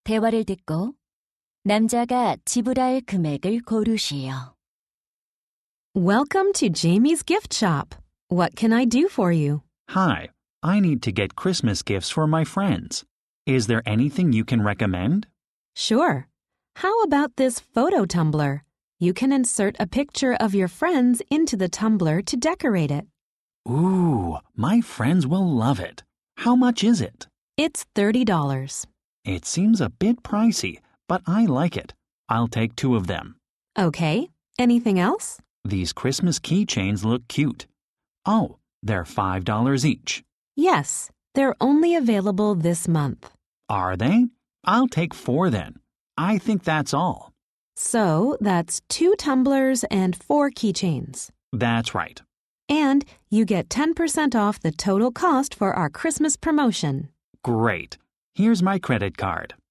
대화를 듣고 남자가 지불할 금액을 고르시오. Welcome to Jamie's gift shop. What can I do for you? Hi, I need to get Christmas gifts for my friends. Is there anything you can recommend? Sure. How about this photo tumbler? You can insert a picture of your friends into the tumbler to decorate it. Ooh, my friends will love it. How much is it? It's $30. It seems a bit pricey, but I like it. I'll take 2 of them. Okay. Anything else? These Christmas keychains look cute. Oh, they're $5 each. Yes, they're only available this month. Are they? I'll take 4 then. I think that's all. So that's 2 tumblers and 4 keychains. That's right. And you get 10% off the total cost for our Christmas promotion. Great. Here's my credit card.